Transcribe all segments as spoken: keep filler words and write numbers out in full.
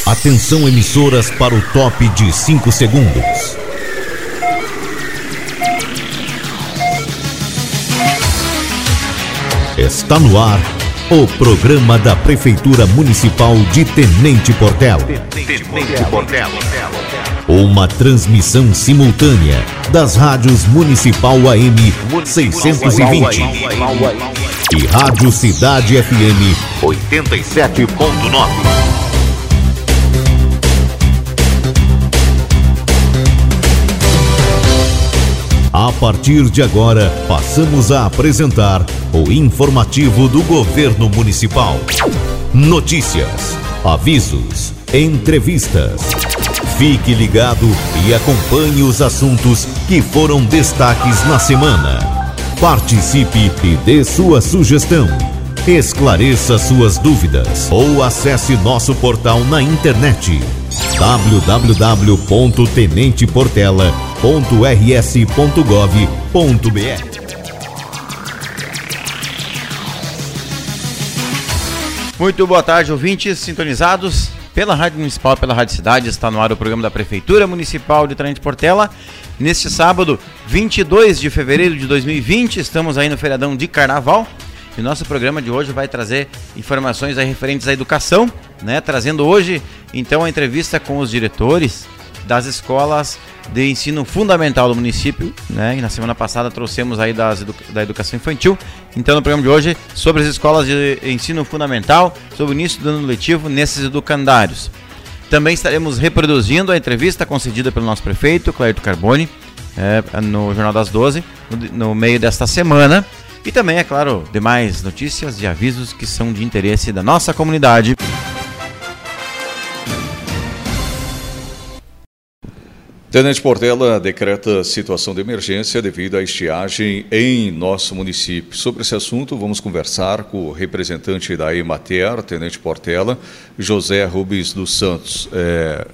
Atenção, emissoras, para o top de cinco segundos. Está no ar o programa da Prefeitura Municipal de Tenente Portela. Tenente Portela. Uma transmissão simultânea das rádios Municipal A M seiscentos e vinte e Rádio Cidade F M oitenta e sete ponto nove. A partir de agora, passamos a apresentar o informativo do Governo Municipal. Notícias, avisos, entrevistas. Fique ligado e acompanhe os assuntos que foram destaques na semana. Participe e dê sua sugestão. Esclareça suas dúvidas ou acesse nosso portal na internet w w w ponto tenente portela ponto r s ponto gov ponto b r. Muito boa tarde, ouvintes sintonizados pela Rádio Municipal, pela Rádio Cidade. Está no ar o programa da Prefeitura Municipal de Tenente Portela. Neste sábado, vinte e dois de fevereiro de dois mil e vinte, estamos aí no feriadão de Carnaval. E o nosso programa de hoje vai trazer informações aí referentes à educação, né? Trazendo hoje, então, a entrevista com os diretores das escolas de ensino fundamental do município, né? E na semana passada trouxemos aí das edu- da educação infantil. Então, no programa de hoje, sobre as escolas de ensino fundamental, sobre o início do ano letivo nesses educandários. Também estaremos reproduzindo a entrevista concedida pelo nosso prefeito, Cleito Carboni, é, no Jornal das doze, no, no meio desta semana. E também, é claro, demais notícias e avisos que são de interesse da nossa comunidade. Tenente Portela decreta situação de emergência devido à estiagem em nosso município. Sobre esse assunto, vamos conversar com o representante da Emater, Tenente Portela, José Rubens dos Santos. É...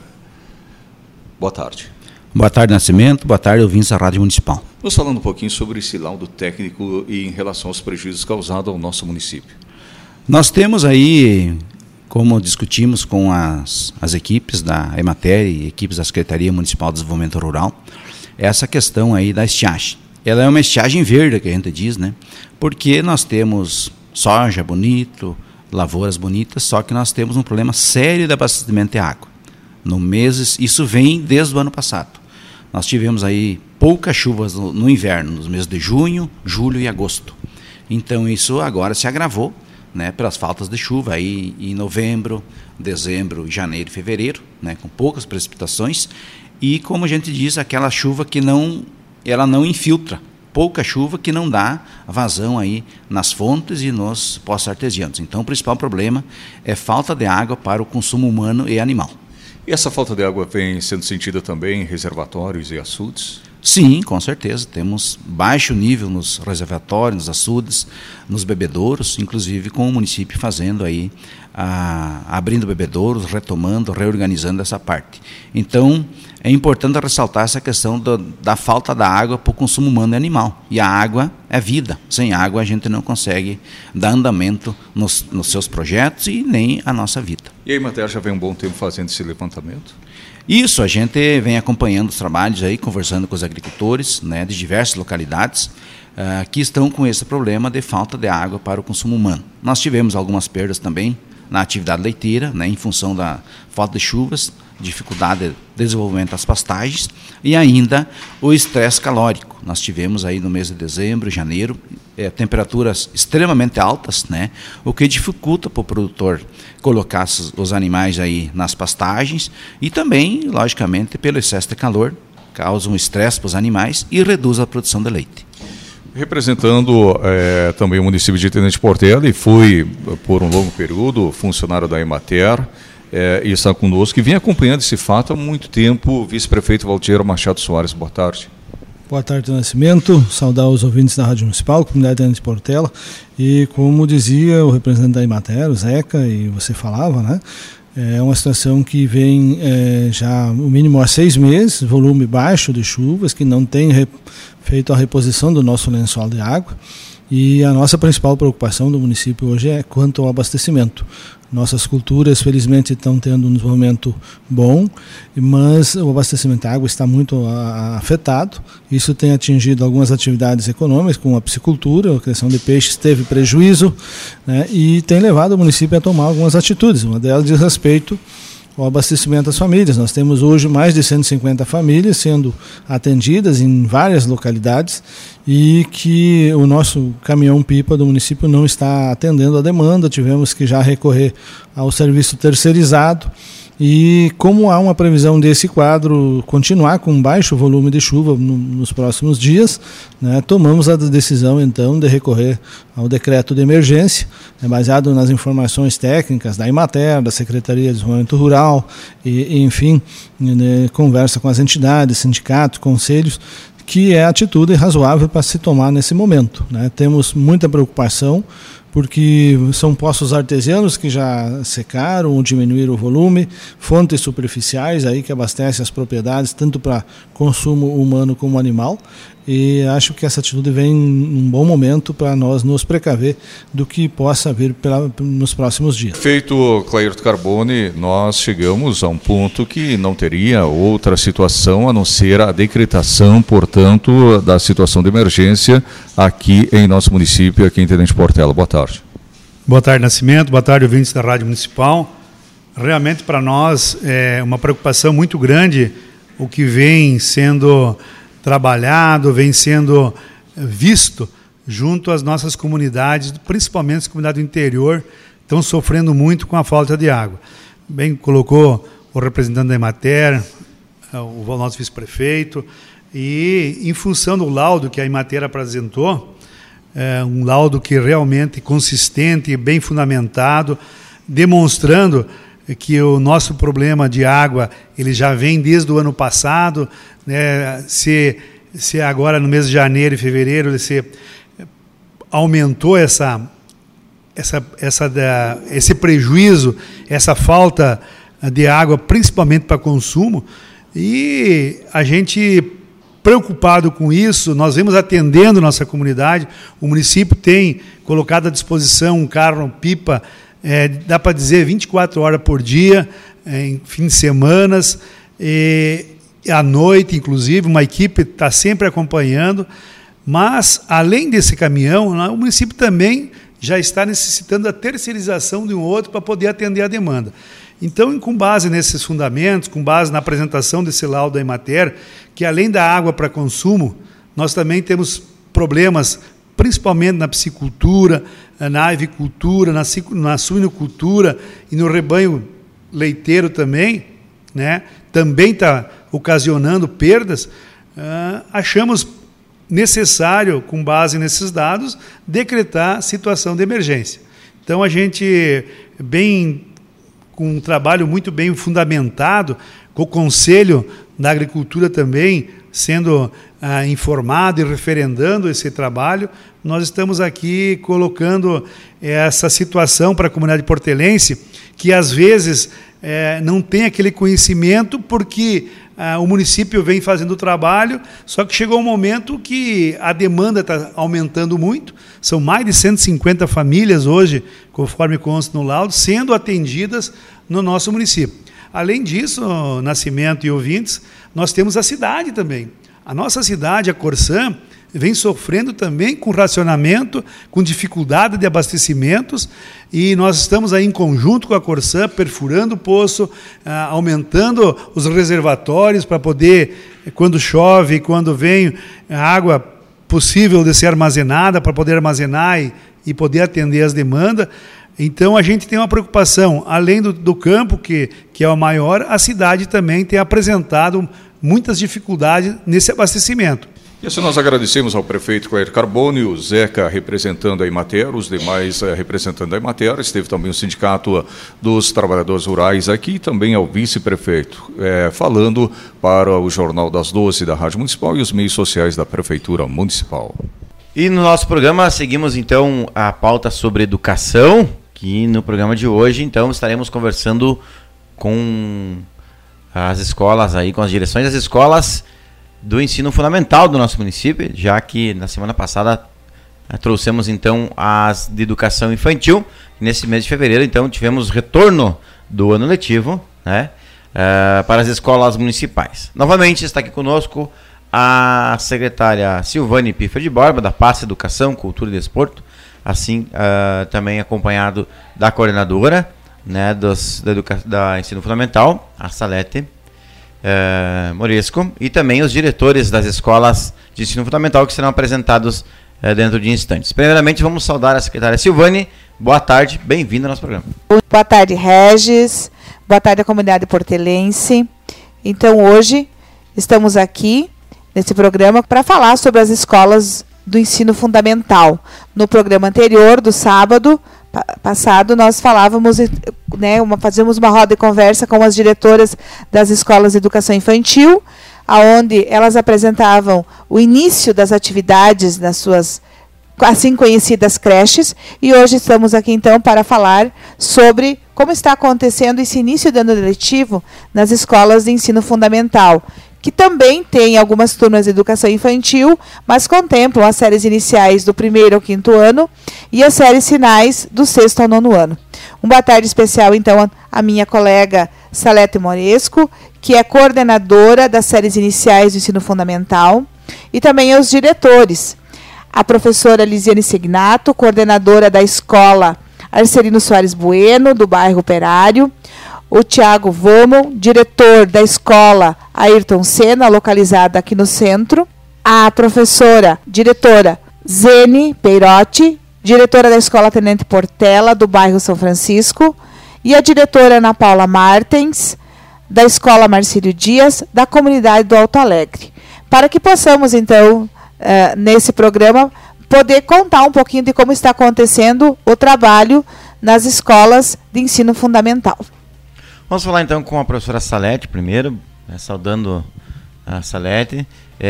Boa tarde. Boa tarde, Nascimento. Boa tarde, ouvintes da Rádio Municipal. Vamos falando um pouquinho sobre esse laudo técnico e em relação aos prejuízos causados ao nosso município. Nós temos aí, como discutimos com as, as equipes da Emater e equipes da Secretaria Municipal de Desenvolvimento Rural, essa questão aí da estiagem. Ela é uma estiagem verde, que a gente diz, né? Porque nós temos soja bonito, lavouras bonitas, só que nós temos um problema sério de abastecimento de água. No meses, isso vem desde o ano passado. Nós tivemos aí poucas chuvas no, no inverno, nos meses de junho, julho e agosto. Então isso agora se agravou, né, pelas faltas de chuva aí em novembro, dezembro, janeiro e fevereiro, né, com poucas precipitações. E como a gente diz, aquela chuva que não, ela não infiltra, pouca chuva que não dá vazão aí nas fontes e nos poços artesianos. Então o principal problema é falta de água para o consumo humano e animal. E essa falta de água vem sendo sentida também em reservatórios e açudes? Sim, com certeza. Temos baixo nível nos reservatórios, nos açudes, nos bebedouros, inclusive com o município fazendo aí, a, abrindo bebedouros, retomando, reorganizando essa parte. Então, é importante ressaltar essa questão do, da falta da água para o consumo humano e animal. E a água é vida. Sem água a gente não consegue dar andamento nos, nos seus projetos e nem a nossa vida. E a Emater já vem um bom tempo fazendo esse levantamento? Isso, a gente vem acompanhando os trabalhos aí, conversando com os agricultores, né, de diversas localidades uh, que estão com esse problema de falta de água para o consumo humano. Nós tivemos algumas perdas também na atividade leiteira, né, em função da falta de chuvas, dificuldade de desenvolvimento das pastagens e ainda o estresse calórico. Nós tivemos aí no mês de dezembro, janeiro, é, temperaturas extremamente altas, né, o que dificulta para o produtor colocar os animais aí nas pastagens e também, logicamente, pelo excesso de calor, causa um estresse para os animais e reduz a produção de leite. Representando é, também o município de Tenente Portela e fui, por um longo período, funcionário da Emater, é, e está conosco, e vem acompanhando esse fato há muito tempo, vice-prefeito Valtiero Machado Soares. Boa tarde. Boa tarde, Nascimento. Saudar os ouvintes da Rádio Municipal, comunidade de Tenente Portela. E como dizia o representante da Emater, o Zeca, e você falava, né? É uma situação que vem é, já no mínimo há seis meses, volume baixo de chuvas, que não tem re, feito a reposição do nosso lençol de água. E a nossa principal preocupação do município hoje é quanto ao abastecimento. Nossas culturas, felizmente, estão tendo um desenvolvimento bom, mas o abastecimento de água está muito a, afetado. Isso tem atingido algumas atividades econômicas, como a piscicultura, a criação de peixes teve prejuízo, né, e tem levado o município a tomar algumas atitudes. Uma delas diz respeito ao abastecimento das famílias. Nós temos hoje mais de cento e cinquenta famílias sendo atendidas em várias localidades e que o nosso caminhão-pipa do município não está atendendo a demanda. Tivemos que já recorrer ao serviço terceirizado. E como há uma previsão desse quadro continuar com baixo volume de chuva no, nos próximos dias, né, tomamos a decisão então de recorrer ao decreto de emergência, né, baseado nas informações técnicas da Emater, da Secretaria de Desenvolvimento Rural, e, e enfim, né, conversa com as entidades, sindicatos, conselhos, que é a atitude razoável para se tomar nesse momento, né. Temos muita preocupação, porque são poços artesianos que já secaram ou diminuíram o volume, fontes superficiais aí que abastecem as propriedades, tanto para consumo humano como animal, e acho que essa atitude vem num bom momento para nós nos precaver do que possa vir pela, nos próximos dias. Feito, Cleirton Carbone, nós chegamos a um ponto que não teria outra situação a não ser a decretação, portanto, da situação de emergência aqui em nosso município, aqui em Tenente Portela. Boa tarde. Boa tarde, Nascimento. Boa tarde, ouvintes da Rádio Municipal. Realmente, para nós, é uma preocupação muito grande o que vem sendo trabalhado, vem sendo visto junto às nossas comunidades, principalmente as comunidades do interior, estão sofrendo muito com a falta de água. Bem colocou o representante da Emater, o nosso vice-prefeito, e em função do laudo que a Emater apresentou, é um laudo que realmente consistente e bem fundamentado, demonstrando que o nosso problema de água ele já vem desde o ano passado, né, se, se agora no mês de janeiro e fevereiro se aumentou essa, essa, essa, esse prejuízo, essa falta de água, principalmente para consumo, e a gente, preocupado com isso, nós vemos atendendo nossa comunidade. O município tem colocado à disposição um carro-pipa, É, dá para dizer vinte e quatro horas por dia, é, em fim de semanas, e, à noite, inclusive, uma equipe está sempre acompanhando, mas, além desse caminhão, o município também já está necessitando da terceirização de um outro para poder atender a demanda. Então, com base nesses fundamentos, com base na apresentação desse laudo da Emater, que além da água para consumo, nós também temos problemas principalmente na piscicultura, na avicultura, na, na suinocultura e no rebanho leiteiro também, né, também está ocasionando perdas, uh, achamos necessário, com base nesses dados, decretar situação de emergência. Então, a gente, bem, com um trabalho muito bem fundamentado, com o Conselho da Agricultura também, sendo ah, informado e referendando esse trabalho, nós estamos aqui colocando essa situação para a comunidade portelense, que às vezes eh, não tem aquele conhecimento, porque ah, o município vem fazendo o trabalho, só que chegou um momento que a demanda está aumentando muito, são mais de cento e cinquenta famílias hoje, conforme consta no laudo, sendo atendidas no nosso município. Além disso, Nascimento e ouvintes, nós temos a cidade também. A nossa cidade, a Corsã, vem sofrendo também com racionamento, com dificuldade de abastecimentos, e nós estamos aí em conjunto com a Corsã, perfurando o poço, ah, aumentando os reservatórios para poder, quando chove, quando vem a água possível de ser armazenada, para poder armazenar e, e poder atender as demandas. Então, a gente tem uma preocupação, além do, do campo, que, que é o maior, a cidade também tem apresentado muitas dificuldades nesse abastecimento. E assim nós agradecemos ao prefeito Cleirton Carbone, o Zeca representando a Emater, os demais eh, representando a Emater, esteve também o Sindicato dos Trabalhadores Rurais aqui, e também ao vice-prefeito, eh, falando para o Jornal das doze da Rádio Municipal e os meios sociais da Prefeitura Municipal. E no nosso programa seguimos então a pauta sobre educação, que no programa de hoje então estaremos conversando com as escolas aí, com as direções das escolas do ensino fundamental do nosso município, já que na semana passada trouxemos então as de educação infantil. Nesse mês de fevereiro, então, tivemos retorno do ano letivo, né, uh, para as escolas municipais. Novamente está aqui conosco a secretária Silvane Piffer de Borba, da Pasta Educação, Cultura e Desporto, assim uh, também acompanhado da coordenadora, né, dos, da, educa- da Ensino Fundamental, a Salete uh, Moresco, e também os diretores das escolas de ensino fundamental que serão apresentados uh, dentro de instantes. Primeiramente, vamos saudar a secretária Silvane. Boa tarde, bem-vinda ao nosso programa. Boa tarde, Regis. Boa tarde à comunidade portelense. Então, hoje, estamos aqui nesse programa para falar sobre as escolas do ensino fundamental. No programa anterior, do sábado pa- passado, nós falávamos, né, uma, fazíamos uma roda de conversa com as diretoras das escolas de educação infantil, aonde elas apresentavam o início das atividades nas suas assim conhecidas creches, e hoje estamos aqui então para falar sobre como está acontecendo esse início do ano letivo nas escolas de ensino fundamental, que também tem algumas turmas de educação infantil, mas contemplam as séries iniciais do primeiro ao quinto ano e as séries finais do sexto ao nono ano. Um boa tarde especial, então, à minha colega Salete Moresco, que é coordenadora das séries iniciais do ensino fundamental, e também aos diretores, a professora Lisiane Signato, coordenadora da escola Arcelino Soares Bueno, do bairro Operário, o Tiago Vomel, diretor da escola Ayrton Senna, localizada aqui no centro, a professora, diretora Zene Peirotti, diretora da escola Tenente Portela, do bairro São Francisco, e a diretora Ana Paula Martens, da escola Marcílio Dias, da comunidade do Alto Alegre, para que possamos, então, Uh, nesse programa, poder contar um pouquinho de como está acontecendo o trabalho nas escolas de ensino fundamental. Vamos falar então com a professora Salete primeiro, né, saudando a Salete.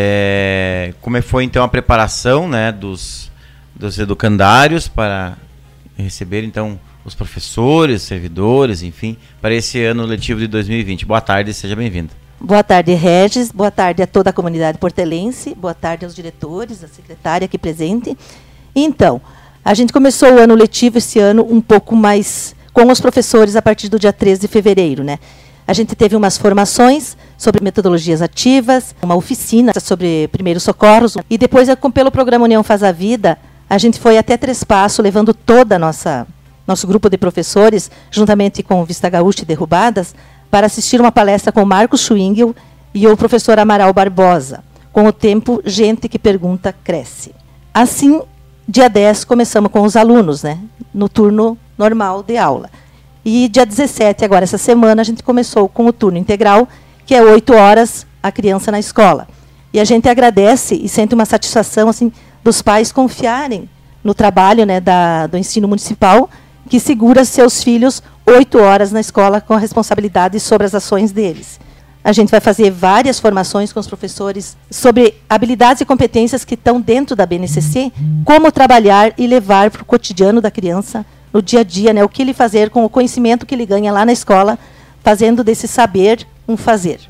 É, como foi então a preparação, né, dos, dos educandários para receber então os professores, servidores, enfim, para esse ano letivo de dois mil e vinte. Boa tarde, seja bem-vinda. Boa tarde, Regis. Boa tarde a toda a comunidade portelense. Boa tarde aos diretores, à secretária aqui presente. Então, a gente começou o ano letivo esse ano um pouco mais com os professores a partir do dia treze de fevereiro, né? A gente teve umas formações sobre metodologias ativas, uma oficina sobre primeiros socorros, e depois, pelo programa União Faz a Vida, a gente foi até Três Passos, levando toda a nossa nosso grupo de professores, juntamente com Vista Gaúcha e Derrubadas, para assistir uma palestra com o Marcos Schwingel e o professor Amaral Barbosa, com o tempo Gente que Pergunta Cresce. Assim, dia dez, começamos com os alunos, né, no turno normal de aula. E dia dezessete, agora essa semana, a gente começou com o turno integral, que é oito horas a criança na escola. E a gente agradece e sente uma satisfação assim, dos pais confiarem no trabalho, né, da, do ensino municipal, que segura seus filhos oito horas na escola com a responsabilidade sobre as ações deles. A gente vai fazer várias formações com os professores sobre habilidades e competências que estão dentro da B N C C, como trabalhar e levar para o cotidiano da criança, no dia a dia, né, o que ele fazer com o conhecimento que ele ganha lá na escola, fazendo desse saber um fazer.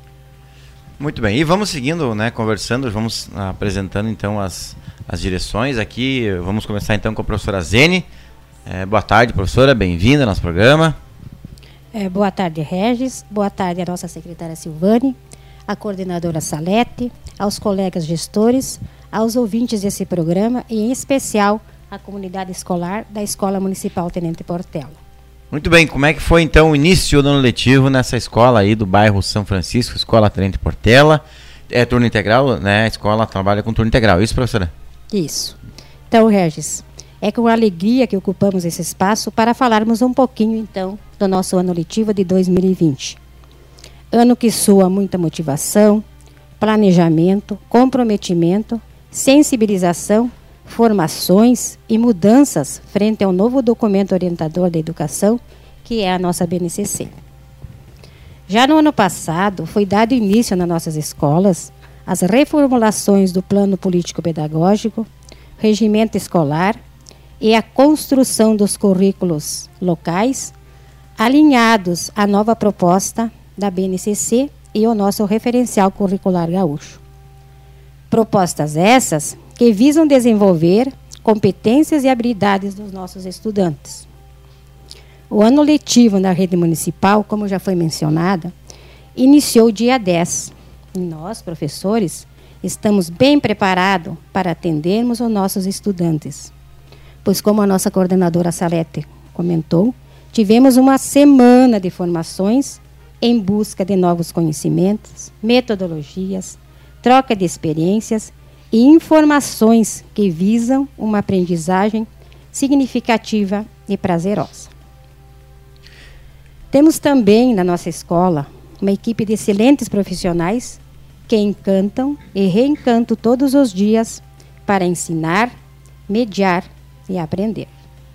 Muito bem, e vamos seguindo, né, conversando, vamos apresentando então as, as direções aqui. Vamos começar então com a professora Zene. É, boa tarde, professora, bem-vinda ao nosso programa. É, boa tarde, Regis. Boa tarde à nossa secretária Silvane, à coordenadora Salete, aos colegas gestores, aos ouvintes desse programa e, em especial, à comunidade escolar da Escola Municipal Tenente Portela. Muito bem, como é que foi então o início do ano letivo nessa escola aí do bairro São Francisco, Escola Tenente Portela? É turno integral, né? A escola trabalha com turno integral, isso, professora? Isso. Então, Regis, é com alegria que ocupamos esse espaço para falarmos um pouquinho, então, do nosso ano letivo de dois mil e vinte. Ano que soa muita motivação, planejamento, comprometimento, sensibilização, formações e mudanças frente ao novo documento orientador da educação, que é a nossa B N C C. Já no ano passado, foi dado início nas nossas escolas as reformulações do plano político-pedagógico, regimento escolar, e a construção dos currículos locais, alinhados à nova proposta da B N C C e ao nosso referencial curricular gaúcho. Propostas essas que visam desenvolver competências e habilidades dos nossos estudantes. O ano letivo na rede municipal, como já foi mencionada, iniciou dia dez. E nós, professores, estamos bem preparados para atendermos os nossos estudantes. Pois, como a nossa coordenadora Salete comentou, tivemos uma semana de formações em busca de novos conhecimentos, metodologias, troca de experiências e informações que visam uma aprendizagem significativa e prazerosa. Temos também na nossa escola uma equipe de excelentes profissionais que encantam e reencantam todos os dias para ensinar, mediar e aprender.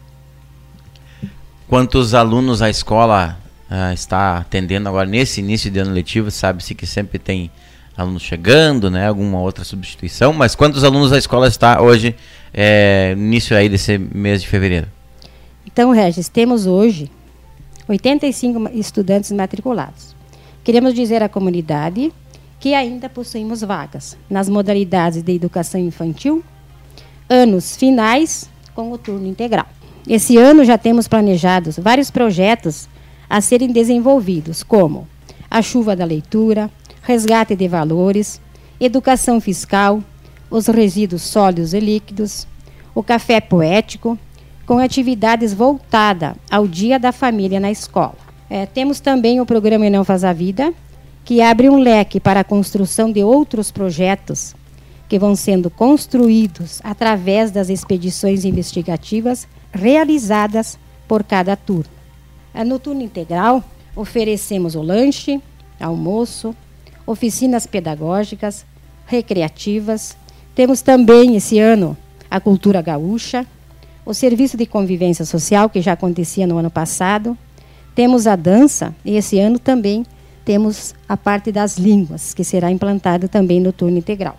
Quantos alunos a escola uh, está atendendo agora nesse início de ano letivo? Sabe-se que sempre tem alunos chegando, né? Alguma outra substituição, mas quantos alunos a escola está hoje, é, no início aí desse mês de fevereiro? Então, Regis, temos hoje oitenta e cinco estudantes matriculados. Queremos dizer à comunidade que ainda possuímos vagas nas modalidades de educação infantil, anos finais com o turno integral. Esse ano já temos planejados vários projetos a serem desenvolvidos, como a chuva da leitura, resgate de valores, educação fiscal, os resíduos sólidos e líquidos, o café poético, com atividades voltadas ao Dia da Família na escola. É, temos também o programa Não Faz a Vida, que abre um leque para a construção de outros projetos que vão sendo construídos através das expedições investigativas realizadas por cada turno. No turno integral, oferecemos o lanche, almoço, oficinas pedagógicas, recreativas. Temos também, esse ano, a cultura gaúcha, o serviço de convivência social, que já acontecia no ano passado. Temos a dança, e esse ano também temos a parte das línguas, que será implantado também no turno integral.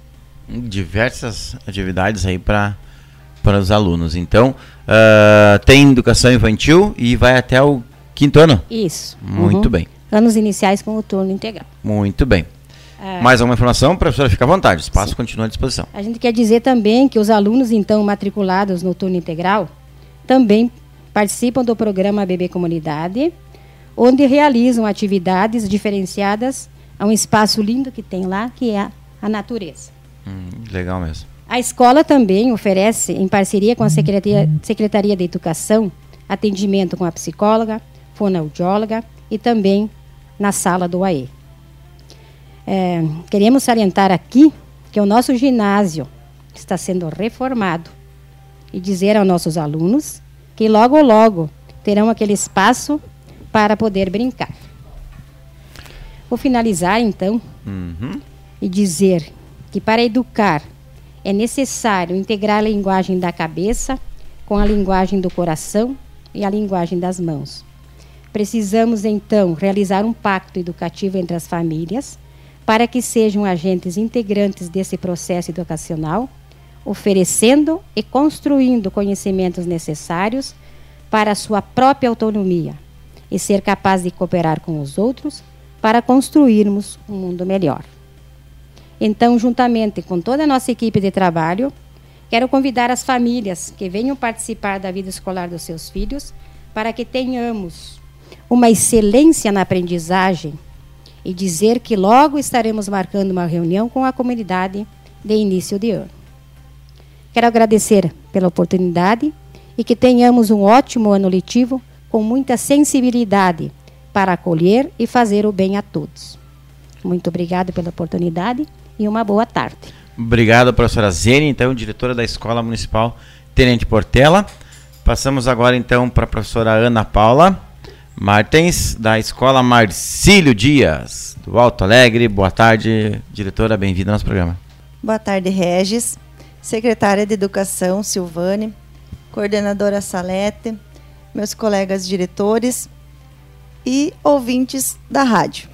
Diversas atividades aí para para os alunos. Então, uh, tem educação infantil e vai até o quinto ano? Isso. Muito uhum. bem. Anos iniciais com o turno integral. Muito bem. Ah, Mais alguma informação, professora? Fica à vontade, o espaço sim. continua à disposição. A gente quer dizer também que os alunos, então, matriculados no turno integral, também participam do programa Bebê Comunidade, onde realizam atividades diferenciadas a um espaço lindo que tem lá, que é a natureza. Hum, legal mesmo. A escola também oferece, em parceria com a Secretaria, Secretaria de Educação, atendimento com a psicóloga, fonoaudióloga e também na sala do A E. É, queremos salientar aqui que o nosso ginásio está sendo reformado e dizer aos nossos alunos que logo, logo terão aquele espaço para poder brincar. Vou finalizar, então, Uhum. e dizer que para educar é necessário integrar a linguagem da cabeça com a linguagem do coração e a linguagem das mãos. Precisamos, então, realizar um pacto educativo entre as famílias para que sejam agentes integrantes desse processo educacional, oferecendo e construindo conhecimentos necessários para a sua própria autonomia e ser capaz de cooperar com os outros para construirmos um mundo melhor. Então, juntamente com toda a nossa equipe de trabalho, quero convidar as famílias que venham participar da vida escolar dos seus filhos para que tenhamos uma excelência na aprendizagem e dizer que logo estaremos marcando uma reunião com a comunidade de início de ano. Quero agradecer pela oportunidade e que tenhamos um ótimo ano letivo com muita sensibilidade para acolher e fazer o bem a todos. Muito obrigada pela oportunidade e uma boa tarde. Obrigado, professora Zene, então, diretora da Escola Municipal Tenente Portela. Passamos agora, então, para a professora Ana Paula Martins, da Escola Marcílio Dias, do Alto Alegre. Boa tarde, diretora, bem-vinda ao nosso programa. Boa tarde, Regis, secretária de Educação, Silvane, coordenadora Salete, meus colegas diretores e ouvintes da rádio.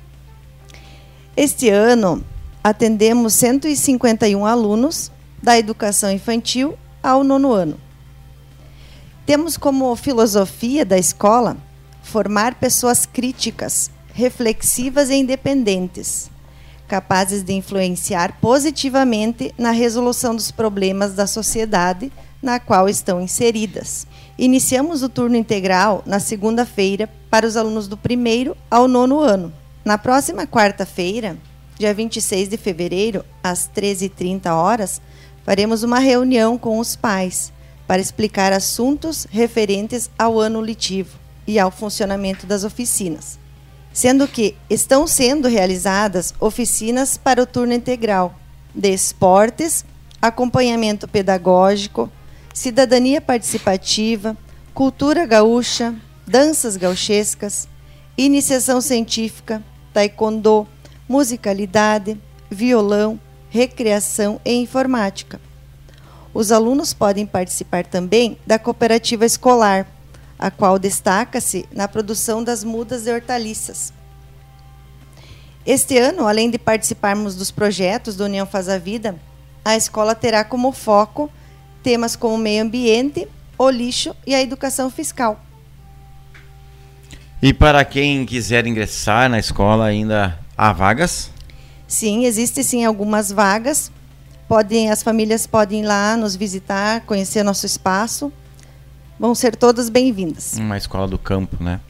Este ano, atendemos cento e cinquenta e um alunos da educação infantil ao nono ano. Temos como filosofia da escola formar pessoas críticas, reflexivas e independentes, capazes de influenciar positivamente na resolução dos problemas da sociedade na qual estão inseridas. Iniciamos o turno integral na segunda-feira para os alunos do primeiro ao nono ano. Na próxima quarta-feira, dia vinte e seis de fevereiro, às treze e trinta horas, faremos uma reunião com os pais para explicar assuntos referentes ao ano letivo e ao funcionamento das oficinas, sendo que estão sendo realizadas oficinas para o turno integral de esportes, acompanhamento pedagógico, cidadania participativa, cultura gaúcha, danças gauchescas, iniciação científica, taekwondo, musicalidade, violão, recreação e informática. Os alunos podem participar também da cooperativa escolar, a qual destaca-se na produção das mudas de hortaliças. Este ano, além de participarmos dos projetos do União Faz a Vida, a escola terá como foco temas como o meio ambiente, o lixo e a educação fiscal. E para quem quiser ingressar na escola, ainda há vagas? Sim, existem sim algumas vagas. Podem, as famílias podem ir lá nos visitar, conhecer nosso espaço. Vão ser todas bem-vindas. Uma escola do campo, né?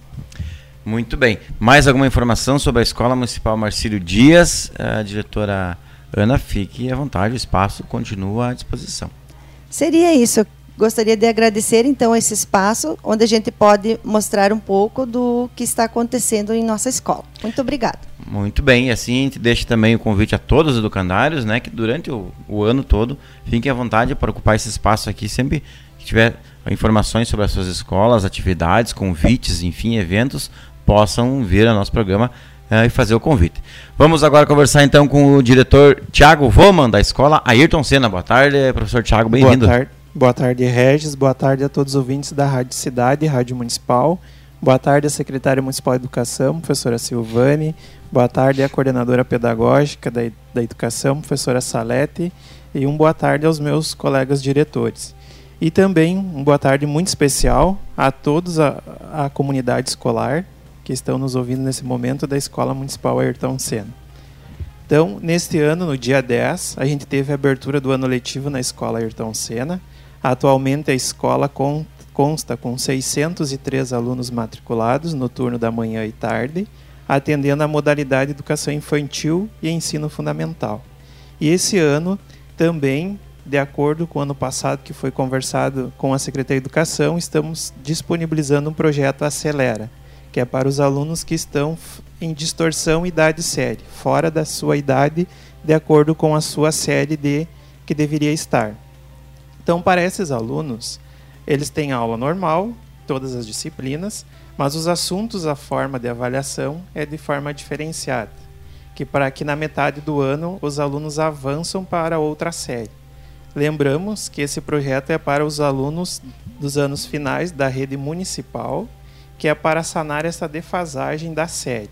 Muito bem. Mais alguma informação sobre a Escola Municipal Marcílio Dias? A diretora Ana, fique à vontade, o espaço continua à disposição. Seria isso. Eu gostaria de agradecer, então, esse espaço, onde a gente pode mostrar um pouco do que está acontecendo em nossa escola. Muito obrigada. Muito bem. E assim a gente deixa também o convite a todos os educandários, né, que durante o, o ano todo fiquem à vontade para ocupar esse espaço aqui, sempre que tiver informações sobre as suas escolas, atividades, convites, enfim, eventos, possam vir ao nosso programa uh, e fazer o convite. Vamos agora conversar então com o diretor Thiago Voman, da escola Ayrton Senna. Boa tarde, professor Thiago, bem-vindo. Boa tarde, boa tarde, Regis. Boa tarde a todos os ouvintes da Rádio Cidade, Rádio Municipal. Boa tarde à secretária municipal de Educação, professora Silvane. Boa tarde à coordenadora pedagógica da, da Educação, professora Salete. E um boa tarde aos meus colegas diretores. E também uma boa tarde muito especial a todos a, a comunidade escolar que estão nos ouvindo nesse momento da Escola Municipal Ayrton Senna. Então, neste ano, no dia dez, a gente teve a abertura do ano letivo na Escola Ayrton Senna. Atualmente a escola con, consta com seiscentos e três alunos matriculados no turno da manhã e tarde, atendendo a modalidade Educação Infantil e Ensino Fundamental. E esse ano também, de acordo com o ano passado, que foi conversado com a Secretaria de Educação, estamos disponibilizando um projeto Acelera, que é para os alunos que estão em distorção idade série, fora da sua idade, de acordo com a sua série de que deveria estar. Então, para esses alunos, eles têm aula normal, todas as disciplinas, mas os assuntos, a forma de avaliação é de forma diferenciada, que para que na metade do ano os alunos avançam para outra série. Lembramos que esse projeto é para os alunos dos anos finais da rede municipal, que é para sanar essa defasagem da série.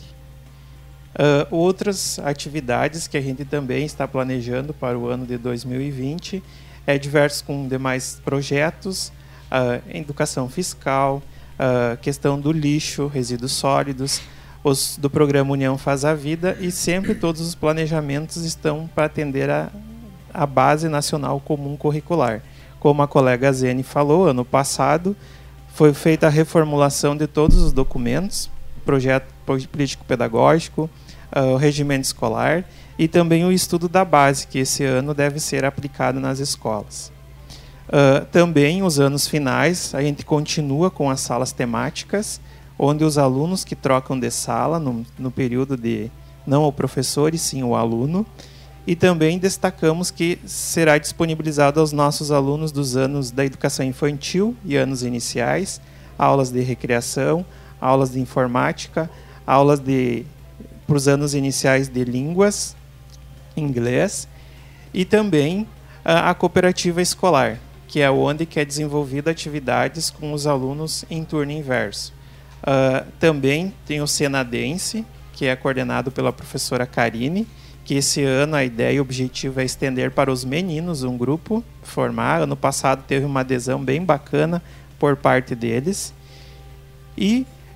Uh, outras atividades que a gente também está planejando para o ano de dois mil e vinte é diversos com demais projetos, uh, educação fiscal, uh, questão do lixo, resíduos sólidos, os do programa União Faz a Vida, e sempre todos os planejamentos estão para atender a a Base Nacional Comum Curricular. Como a colega Zene falou, ano passado foi feita a reformulação de todos os documentos, projeto político-pedagógico, uh, o regimento escolar e também o estudo da base, que esse ano deve ser aplicado nas escolas. Uh, também, os anos finais, a gente continua com as salas temáticas, onde os alunos que trocam de sala no, no período de não o professor e sim o aluno. E também destacamos que será disponibilizado aos nossos alunos dos anos da educação infantil e anos iniciais, aulas de recreação, aulas de informática, aulas de, para os anos iniciais de línguas, inglês, e também a, a cooperativa escolar, que é onde que é desenvolvida atividades com os alunos em turno inverso. Uh, também tem o Senadense, que é coordenado pela professora Karine, que esse ano a ideia e o objetivo é estender para os meninos um grupo, formar. Ano passado teve uma adesão bem bacana por parte deles. E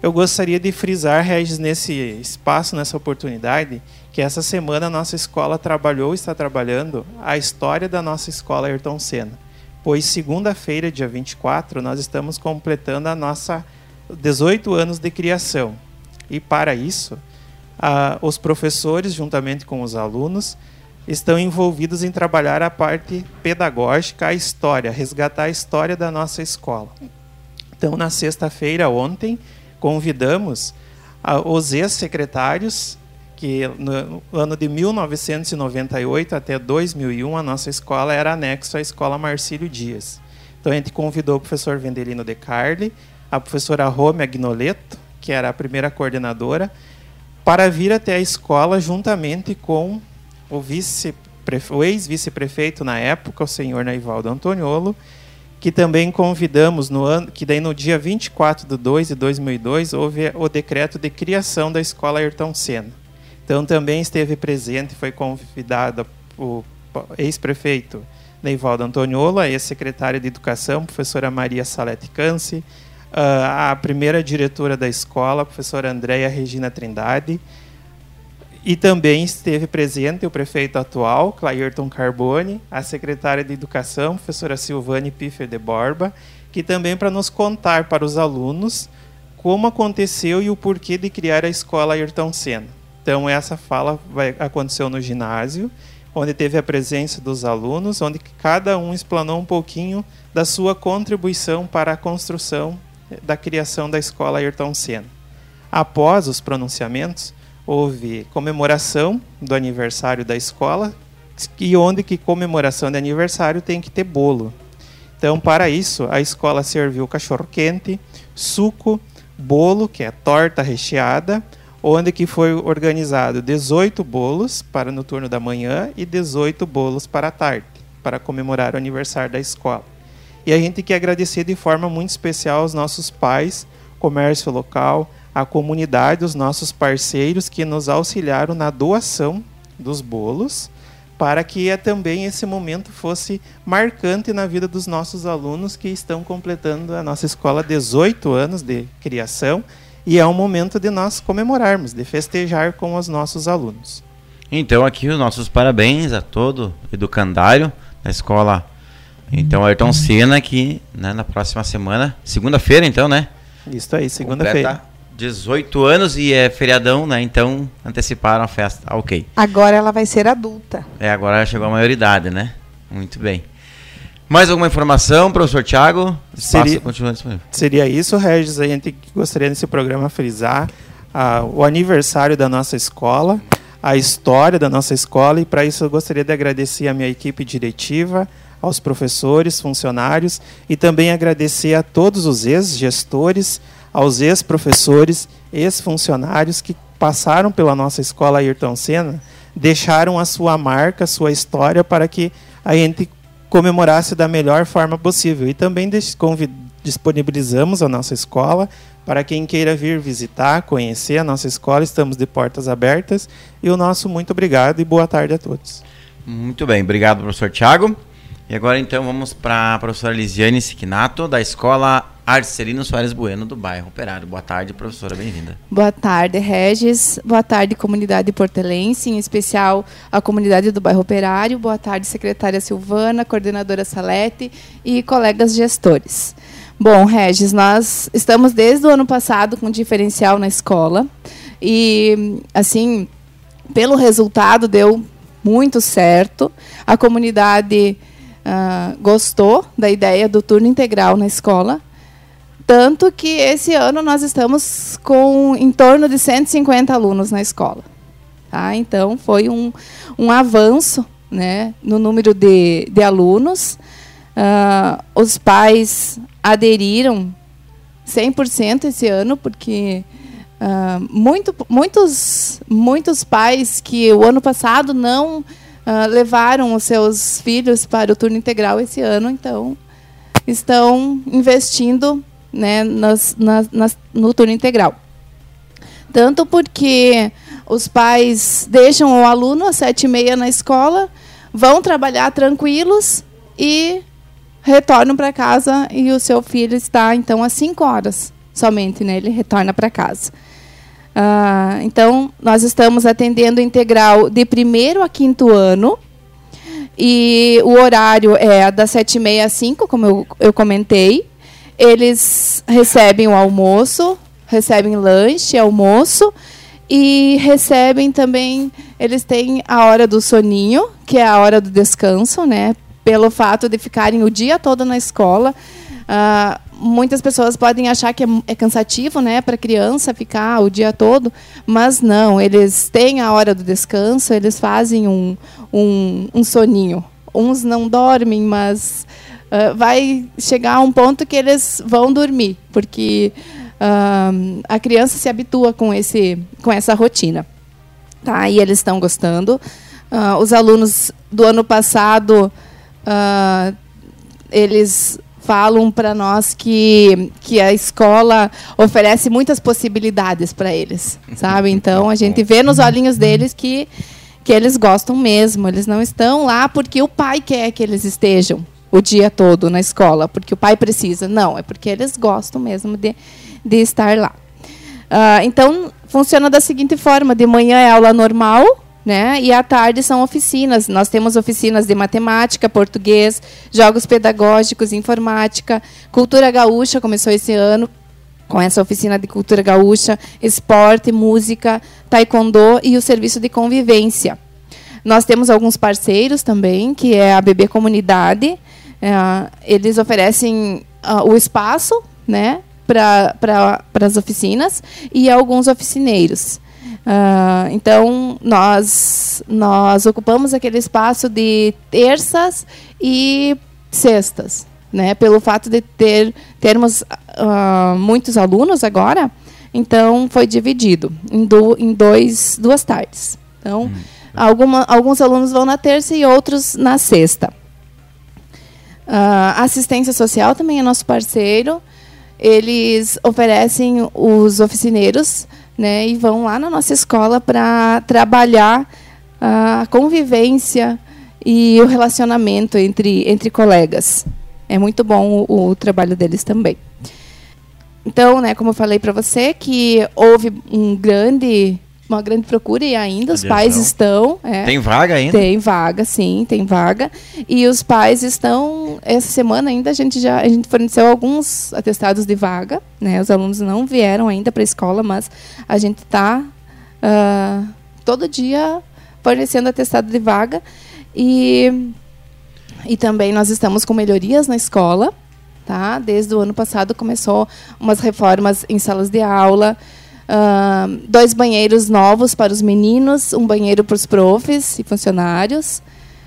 Eu gostaria de frisar, Regis, nesse espaço, nessa oportunidade, que essa semana a nossa escola trabalhou, está trabalhando, a história da nossa escola Ayrton Senna. Pois segunda-feira, dia vinte e quatro, nós estamos completando a nossa dezoito anos de criação. E para isso, a, os professores, juntamente com os alunos, estão envolvidos em trabalhar a parte pedagógica, a história, resgatar a história da nossa escola. Então, na sexta-feira, ontem, convidamos a, os ex-secretários, que no ano de mil novecentos e noventa e oito até dois mil e um, a nossa escola era anexo à Escola Marcílio Dias. Então, a gente convidou o professor Vendelino De Carli, a professora Rômia Agnoleto, que era a primeira coordenadora, para vir até a escola juntamente com o, vice, o ex-vice-prefeito na época, o senhor Naivaldo Antoniolo, que também convidamos, no ano, que daí no dia vinte e quatro de dois de dois mil e dois, houve o decreto de criação da Escola Ayrton Senna. Então também esteve presente, foi convidado o ex-prefeito Neivaldo Antoniolo, a ex-secretária de Educação, professora Maria Salete Canci, a primeira diretora da escola, a professora Andréia Regina Trindade, e também esteve presente o prefeito atual, Clairton Carbone, a secretária de Educação, professora Silvane Piffer de Borba, que também para nos contar para os alunos como aconteceu e o porquê de criar a escola Ayrton Senna. Então, essa fala vai, aconteceu no ginásio, onde teve a presença dos alunos, onde cada um explanou um pouquinho da sua contribuição para a construção da criação da escola Ayrton Senna. Após os pronunciamentos, houve comemoração do aniversário da escola, e onde que comemoração de aniversário tem que ter bolo. Então, para isso, a escola serviu cachorro-quente, suco, bolo, que é torta recheada, onde que foi organizado dezoito bolos para no turno da manhã e dezoito bolos para a tarde, para comemorar o aniversário da escola. E a gente quer agradecer de forma muito especial aos nossos pais, comércio local, a comunidade, os nossos parceiros que nos auxiliaram na doação dos bolos, para que é, também esse momento fosse marcante na vida dos nossos alunos que estão completando a nossa escola dezoito anos de criação, e é um momento de nós comemorarmos, de festejar com os nossos alunos. Então aqui os nossos parabéns a todo educandário da escola então Ayrton Senna, que né, na próxima semana, segunda-feira então, né? Isso aí, segunda-feira. dezoito anos e é feriadão, né? Então anteciparam a festa. Ah, ok. Agora ela vai ser adulta. É, agora ela chegou à maioridade, né? Muito bem. Mais alguma informação, professor Thiago? Seria, seria isso, Regis. A gente gostaria nesse programa frisar ah, o aniversário da nossa escola, a história da nossa escola, e para isso eu gostaria de agradecer a minha equipe diretiva, aos professores, funcionários, e também agradecer a todos os ex-gestores, aos ex-professores, ex-funcionários que passaram pela nossa escola Ayrton Senna, deixaram a sua marca, a sua história, para que a gente comemorasse da melhor forma possível. E também disponibilizamos a nossa escola para quem queira vir visitar, conhecer a nossa escola. Estamos de portas abertas. E o nosso muito obrigado e boa tarde a todos. Muito bem, obrigado, professor Thiago. E agora então vamos para a professora Lisiane Siquinato, da escola Arcelino Soares Bueno, do bairro Operário. Boa tarde, professora, bem-vinda. Boa tarde, Regis. Boa tarde, comunidade portelense, em especial a comunidade do bairro Operário. Boa tarde, secretária Silvana, coordenadora Salete e colegas gestores. Bom, Regis, nós estamos desde o ano passado com diferencial na escola e, assim, pelo resultado deu muito certo. A comunidade Uh, gostou da ideia do turno integral na escola, tanto que esse ano nós estamos com em torno de cento e cinquenta alunos na escola. Tá? Então, foi um, um avanço, né, no número de, de alunos. Uh, os pais aderiram cem por cento esse ano, porque uh, muito, muitos, muitos pais que o ano passado não Uh, levaram os seus filhos para o turno integral esse ano, então estão investindo, né, nas, nas, nas, no turno integral. Tanto porque os pais deixam o aluno às sete e meia na escola, vão trabalhar tranquilos e retornam para casa e o seu filho está, então, às cinco horas somente, né? Ele retorna para casa. Ah, então, nós estamos atendendo integral de primeiro a quinto ano, e o horário é das sete e meia às cinco, como eu, eu comentei. Eles recebem o almoço, recebem lanche, almoço, e recebem também, eles têm a hora do soninho, que é a hora do descanso, né? Pelo fato de ficarem o dia todo na escola. Ah, muitas pessoas podem achar que é, é cansativo, né, para a criança ficar o dia todo, mas não, eles têm a hora do descanso, eles fazem um, um, um soninho. Uns não dormem, mas uh, vai chegar a um ponto que eles vão dormir, porque uh, a criança se habitua com, esse, com essa rotina. Tá? E eles estão gostando. Uh, os alunos do ano passado, uh, eles falam para nós que, que a escola oferece muitas possibilidades para eles, sabe? Então, a gente vê nos olhinhos deles que, que eles gostam mesmo. Eles não estão lá porque o pai quer que eles estejam o dia todo na escola, porque o pai precisa. Não, é porque eles gostam mesmo de, de estar lá. Uh, então, funciona da seguinte forma: de manhã é aula normal, né? E à tarde são oficinas. Nós temos oficinas de matemática, português, jogos pedagógicos, informática, cultura gaúcha, começou esse ano com essa oficina de cultura gaúcha, esporte, música, taekwondo e o serviço de convivência. Nós temos alguns parceiros também, que é a B B Comunidade. É, eles oferecem uh, o espaço, né, para pra, as oficinas, e alguns oficineiros. Uh, então, nós, nós ocupamos aquele espaço de terças e sextas, né? Pelo fato de ter, termos uh, muitos alunos agora, então foi dividido em, do, em dois, duas tardes. Então, hum. alguma, alguns alunos vão na terça e outros na sexta. Uh, a assistência social também é nosso parceiro. Eles oferecem os oficineiros, né, e vão lá na nossa escola para trabalhar a convivência e o relacionamento entre, entre colegas. É muito bom o, o trabalho deles também. Então, né, como eu falei para você, que houve um grande, uma grande procura e ainda os pais estão... É, tem vaga ainda? Tem vaga, sim, tem vaga. E os pais estão... Essa semana ainda a gente já a gente forneceu alguns atestados de vaga, né? Os alunos não vieram ainda para a escola, mas a gente está uh, todo dia fornecendo atestado de vaga. E, e também nós estamos com melhorias na escola. Tá? Desde o ano passado começou umas reformas em salas de aula, uh, dois banheiros novos para os meninos, um banheiro para os profs e funcionários.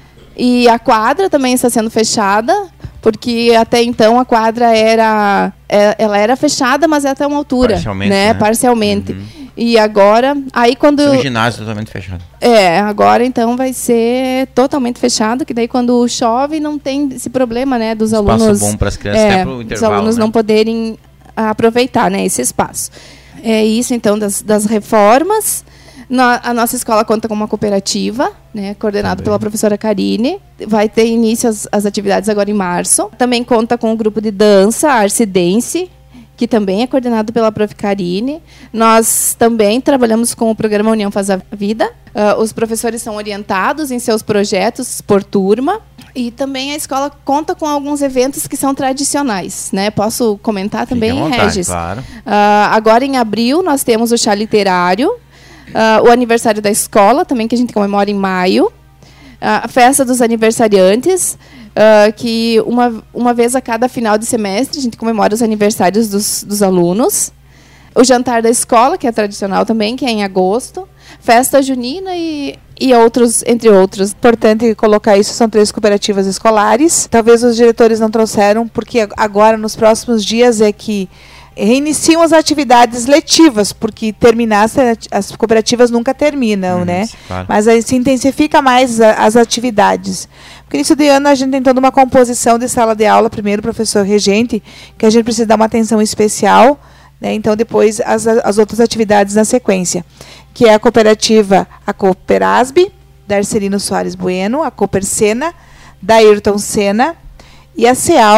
E a quadra também está sendo fechada, porque até então a quadra era, ela era fechada, mas até uma altura, parcialmente, né? né? Parcialmente. Uhum. E agora, aí quando o ginásio totalmente fechado. É, agora então vai ser totalmente fechado, que daí quando chove não tem esse problema, né, dos espaço alunos. Bom para as crianças, é, até pro intervalo, os alunos, né, não poderem aproveitar, né, esse espaço. É isso então das, das reformas. Na, a nossa escola conta com uma cooperativa, né, coordenada pela professora Karine. Vai ter início as, as atividades agora em março. Também conta com o grupo de dança, Arcidense, que também é coordenado pela prof Karine. Nós também trabalhamos com o programa União Faz a Vida. Uh, os professores são orientados em seus projetos por turma. E também a escola conta com alguns eventos que são tradicionais, né? Posso comentar também, Fique à vontade, Regis? claro. Uh, agora, em abril, nós temos o chá literário, uh, o aniversário da escola, também, que a gente comemora em maio, uh, a festa dos aniversariantes, uh, que uma, uma vez a cada final de semestre a gente comemora os aniversários dos, dos alunos. O jantar da escola, que é tradicional também, que é em agosto. Festa junina e, e outros, entre outros. Importante colocar isso, são três cooperativas escolares. Talvez os diretores não trouxeram, porque agora, nos próximos dias, é que reiniciam as atividades letivas, porque terminar as, as cooperativas nunca terminam, hum, né? Claro. Mas aí se intensifica mais a, as atividades. Porque início de ano a gente tem toda uma composição de sala de aula, primeiro o professor regente, que a gente precisa dar uma atenção especial, né? Então depois as, as outras atividades na sequência, que é a cooperativa, a Cooperasb, da Arcelino Soares Bueno, a Coopersena, da Ayrton Senna, e a CEAL,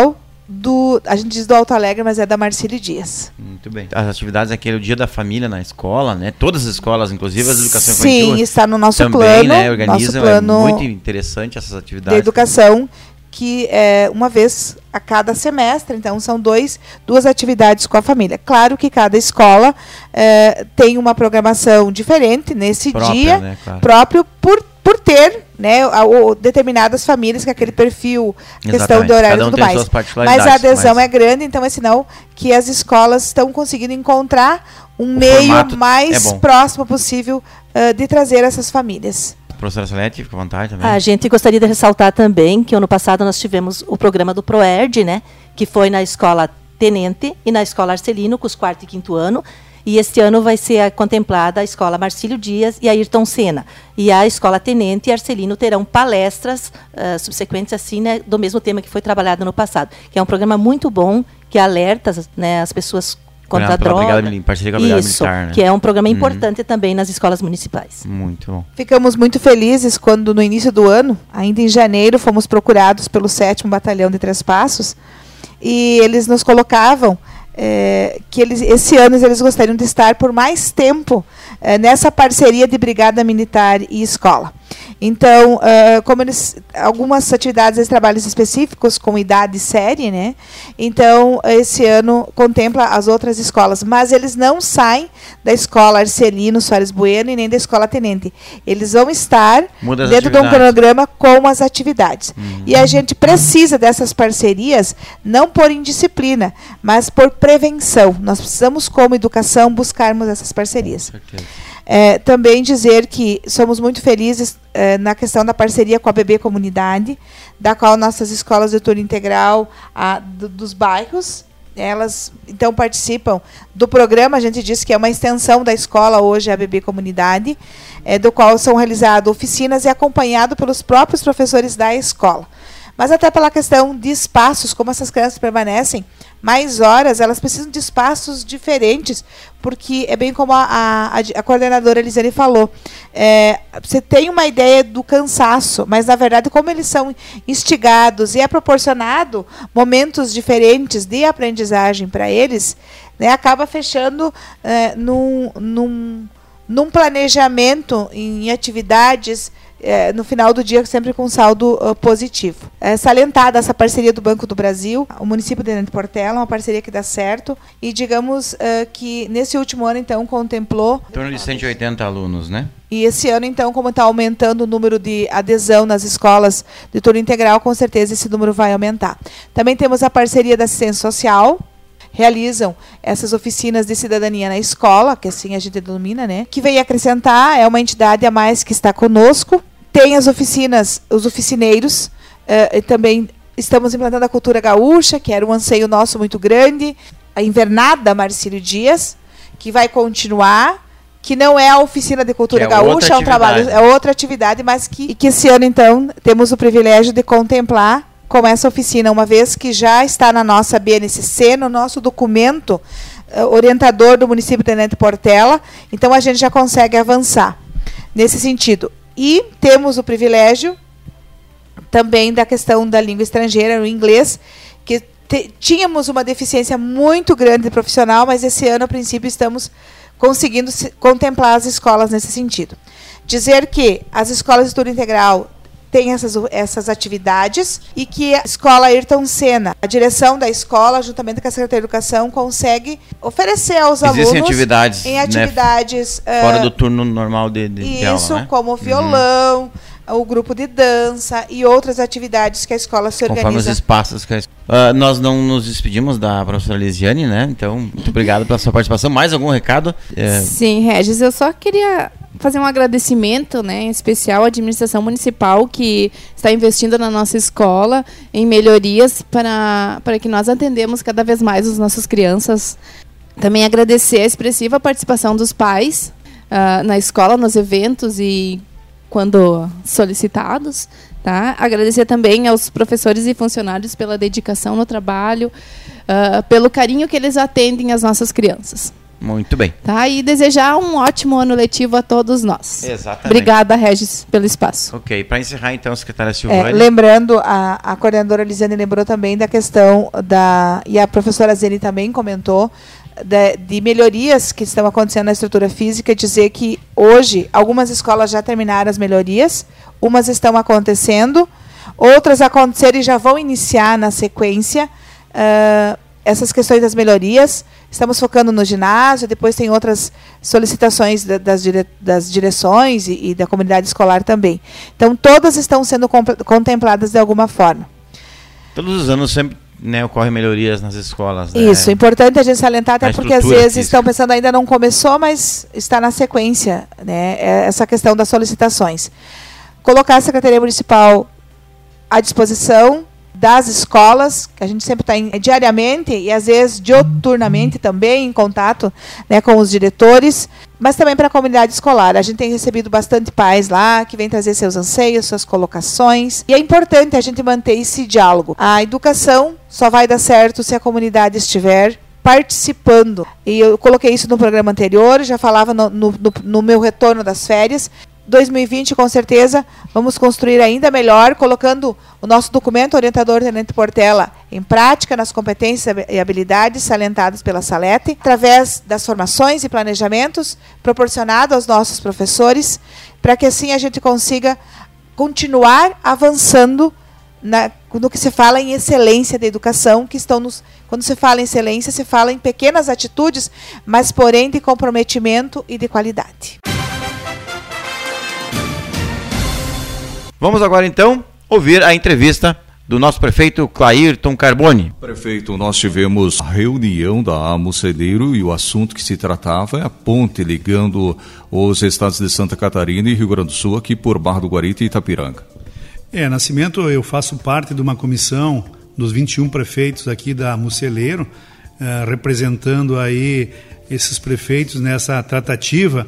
do, a gente diz do Alto Alegre, mas é da Marcílio Dias. Muito bem. As atividades aqui é o Dia da Família na escola, né? Todas as escolas, inclusive as educação infantil. Sim, está no nosso também, plano. Né? Organizam, nosso plano é muito interessante essas atividades. De educação, que é uma vez a cada semestre, então são dois, duas atividades com a família. Claro que cada escola é, tem uma programação diferente nesse própria, dia, né? Claro. próprio por, por ter, né, a, o, determinadas famílias com aquele perfil, Exatamente. Questão de horário Cada um e tudo tem mais. suas particularidades, Mas a adesão mas... é grande, então é sinal que as escolas estão conseguindo encontrar um O meio mais é próximo possível uh, de trazer essas famílias. Professora Salete, fica à vontade também. A gente gostaria de ressaltar também que ano passado nós tivemos o programa do ProERD, né, que foi na escola Tenente e na escola Arcelino, com os quarto e quinto ano. E este ano vai ser a, contemplada a escola Marcílio Dias e a Ayrton Senna. E a escola Tenente e Arcelino terão palestras uh, subsequentes assim, né, do mesmo tema que foi trabalhado no passado. Que é um programa muito bom, que alerta, né, as pessoas contra a droga. Em parceria com a Brigada Isso, Militar, né? que é um programa Uhum. importante também nas escolas municipais. Muito bom. Ficamos muito felizes quando, no início do ano, ainda em janeiro, fomos procurados pelo sétimo Batalhão de Três Passos e eles nos colocavam é, que eles, esse ano eles gostariam de estar por mais tempo é, nessa parceria de Brigada Militar e escola. Então, uh, como eles, algumas atividades, eles trabalhos específicos com idade e série, né? Então, esse ano contempla as outras escolas, mas eles não saem da escola Arcelino Soares Bueno e nem da escola Tenente. Eles vão estar Muda as dentro de um atividades. cronograma com as atividades. Uhum. E a gente precisa dessas parcerias, não por indisciplina, mas por prevenção. Nós precisamos, como educação, buscarmos essas parcerias. Com certeza. É, também dizer que somos muito felizes é, na questão da parceria com a B B Comunidade, da qual nossas escolas de turno integral a, do, dos bairros, elas então participam do programa. A gente diz que é uma extensão da escola hoje, a B B Comunidade, é, do qual são realizadas oficinas e acompanhado pelos próprios professores da escola. Mas até pela questão de espaços, como essas crianças permanecem mais horas, elas precisam de espaços diferentes, porque é bem como a, a, a coordenadora Elisiane falou, é, você tem uma ideia do cansaço, mas na verdade como eles são instigados e é proporcionado momentos diferentes de aprendizagem para eles, né, acaba fechando é, num, num, num planejamento em atividades É, no final do dia, sempre com saldo uh, positivo. É salientada essa parceria do Banco do Brasil, o município de Tenente Portela, uma parceria que dá certo, e digamos uh, que nesse último ano, então, contemplou... Em torno de cento e oitenta alunos, né? E esse ano, então, como está aumentando o número de adesão nas escolas de turno integral, com certeza esse número vai aumentar. Também temos a parceria da assistência social, realizam essas oficinas de cidadania na escola, que assim a gente denomina, né? Que vem acrescentar, é uma entidade a mais que está conosco. Tem as oficinas, os oficineiros, uh, e também estamos implantando a cultura gaúcha, que era um anseio nosso muito grande. A invernada Marcílio Dias, que vai continuar, que não é a oficina de cultura é gaúcha, é um trabalho, é outra atividade, mas que, que esse ano, então, temos o privilégio de contemplar com essa oficina, uma vez que já está na nossa B N C C, no nosso documento uh, orientador do município de Tenente Portela, então a gente já consegue avançar nesse sentido. E temos o privilégio também da questão da língua estrangeira, o inglês, que te, tínhamos uma deficiência muito grande de profissional, mas esse ano, a princípio, estamos conseguindo se, contemplar as escolas nesse sentido. Dizer que as escolas de turno integral tem essas, essas atividades e que a escola Ayrton Senna, a direção da escola, juntamente com a Secretaria de Educação, consegue oferecer aos Existem alunos atividades, em atividades né, fora uh, do turno normal de, de, de aula, isso, né? como o violão, uhum. o grupo de dança e outras atividades que a escola se organiza. Conforme os espaços que a uh, nós não nos despedimos da professora Lisiane, né? Então, muito obrigado pela sua participação. Mais algum recado? É... Sim, Regis, eu só queria fazer um agradecimento, né, em especial à administração municipal que está investindo na nossa escola em melhorias para, para que nós atendemos cada vez mais as nossas crianças. Também agradecer a expressiva participação dos pais uh, na escola, nos eventos e quando solicitados. Tá? Agradecer também aos professores e funcionários pela dedicação no trabalho, uh, pelo carinho que eles atendem às nossas crianças. Muito bem. Tá? E desejar um ótimo ano letivo a todos nós. Exatamente. Obrigada, Regis, pelo espaço. Ok, para encerrar então, secretária Silvânia. É, lembrando, a, a coordenadora Lisiane lembrou também da questão da, e a professora Zeni também comentou, de, de melhorias que estão acontecendo na estrutura física, dizer que hoje algumas escolas já terminaram as melhorias, umas estão acontecendo, outras aconteceram e já vão iniciar na sequência uh, essas questões das melhorias. Estamos focando no ginásio, depois tem outras solicitações da, das, dire, das direções e, e da comunidade escolar também. Então, todas estão sendo contempladas de alguma forma. Todos os anos sempre, né, ocorrem melhorias nas escolas. Né? Isso, importante a gente salientar, até A porque às estrutura vezes física. estão pensando ainda não começou, mas está na sequência, né, essa questão das solicitações. Colocar a Secretaria Municipal à disposição das escolas, que a gente sempre está diariamente e às vezes dioturnamente também em contato, né, com os diretores, mas também para a comunidade escolar. A gente tem recebido bastante pais lá que vêm trazer seus anseios, suas colocações, e é importante a gente manter esse diálogo. A educação só vai dar certo se a comunidade estiver participando. E eu coloquei isso no programa anterior, já falava no, no, no meu retorno das férias. dois mil e vinte, com certeza, vamos construir ainda melhor, colocando o nosso documento orientador Tenente Portela em prática nas competências e habilidades salientadas pela Salete, através das formações e planejamentos proporcionados aos nossos professores, para que assim a gente consiga continuar avançando na, no que se fala em excelência da educação, que estão nos, quando se fala em excelência, se fala em pequenas atitudes, mas porém de comprometimento e de qualidade. Vamos agora, então, ouvir a entrevista do nosso prefeito Clairton Carboni. Prefeito, nós tivemos a reunião da Muceleiro e o assunto que se tratava é a ponte ligando os estados de Santa Catarina e Rio Grande do Sul aqui por Barra do Guarita e Itapiranga. É, Nascimento, eu faço parte de uma comissão dos vinte e um prefeitos aqui da Muceleiro, eh, representando aí esses prefeitos nessa tratativa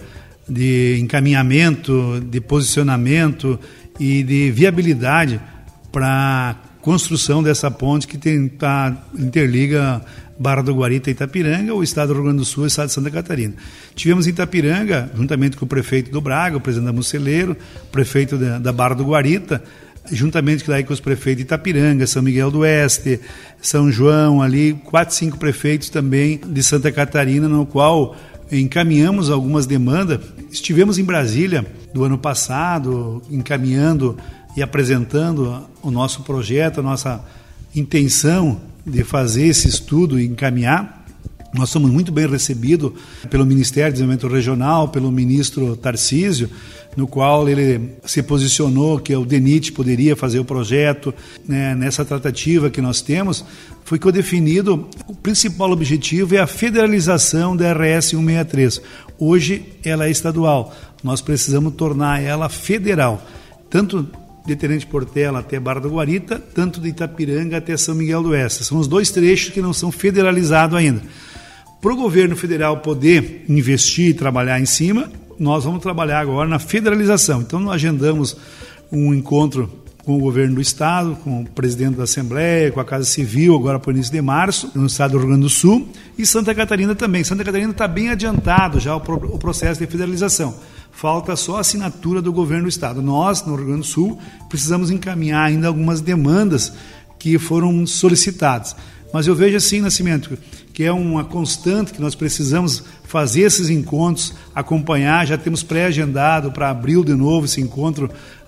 de encaminhamento, de posicionamento e de viabilidade para a construção dessa ponte que tem, tá, interliga Barra do Guarita e Itapiranga, o estado do Rio Grande do Sul e o estado de Santa Catarina. Tivemos em Itapiranga, juntamente com o prefeito do Braga, o presidente da Muceleiro, o prefeito da, da Barra do Guarita, juntamente daí com os prefeitos de Itapiranga, São Miguel do Oeste, São João, ali, quatro, cinco prefeitos também de Santa Catarina, no qual encaminhamos algumas demandas. Estivemos em Brasília do ano passado, encaminhando e apresentando o nosso projeto, a nossa intenção de fazer esse estudo e encaminhar. Nós somos muito bem recebidos pelo Ministério do Desenvolvimento Regional, pelo ministro Tarcísio, no qual ele se posicionou que o DENIT poderia fazer o projeto, né, nessa tratativa que nós temos. Foi que eu definido, o principal objetivo é a federalização da R S cento e sessenta e três. Hoje ela é estadual, nós precisamos tornar ela federal, tanto de Tenente Portela até Barra do Guarita, tanto de Itapiranga até São Miguel do Oeste. São os dois trechos que não são federalizados ainda. Para o governo federal poder investir e trabalhar em cima, nós vamos trabalhar agora na federalização. Então, nós agendamos um encontro com o governo do estado, com o presidente da Assembleia, com a Casa Civil, agora para o início de março, no estado do Rio Grande do Sul, e Santa Catarina também. Santa Catarina está bem adiantado já o, pro, o processo de federalização. Falta só a assinatura do governo do estado. Nós, no Rio Grande do Sul, precisamos encaminhar ainda algumas demandas que foram solicitadas. Mas eu vejo assim, Nascimento, que é uma constante que nós precisamos fazer esses encontros, acompanhar. Já temos pré-agendado para abril de novo esse encontro